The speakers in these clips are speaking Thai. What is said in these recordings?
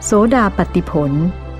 โสดาปัตติผล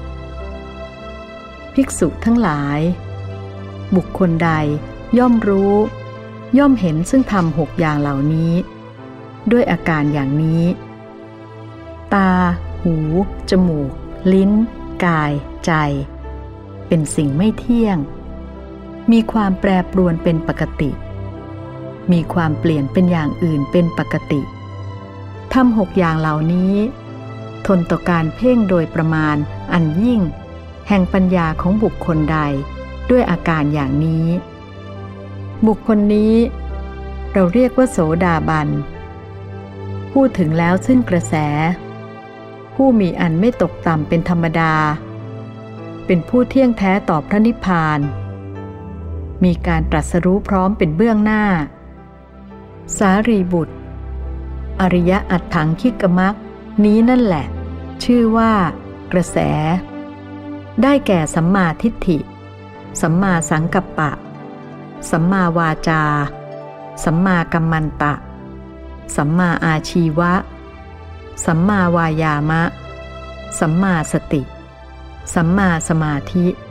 ภิกษุทั้งหลายบุคคลใดย่อมรู้ย่อมเห็นซึ่งธรรม6อย่างเหล่านี้ด้วยอาการอย่างนี้ตาหูจมูกลิ้นกายใจเป็นสิ่งไม่เที่ยงมีความแปรปรวนเป็นปกติมีความเปลี่ยนเป็นอย่างอื่นเป็นปกติธรรม6อย่างเหล่านี้ทนต่อการเพ่งโดยประมาณอันยิ่งแห่งปัญญาของบุคคลใดด้วยอาการอย่างนี้บุคคลนี้เราเรียกว่าโสดาบันพูดถึงแล้วซึ่งกระแสผู้มีอันไม่ตกต่ำเป็นธรรมดาเป็นผู้เที่ยงแท้ต่อพระนิพพานมีการตรัสรู้พร้อมเป็นเบื้องหน้าสารีบุตรอริยอัตถังคิกมัคนี้นั่นแหละชื่อว่ากระแสได้แก่สัมมาทิฏฐิสัมมาสังกัปปะสัมมาวาจาสัมมากัมมันตะสัมมาอาชีวะสัมมาวายามะสัมมาสติสัมมาสมาธิ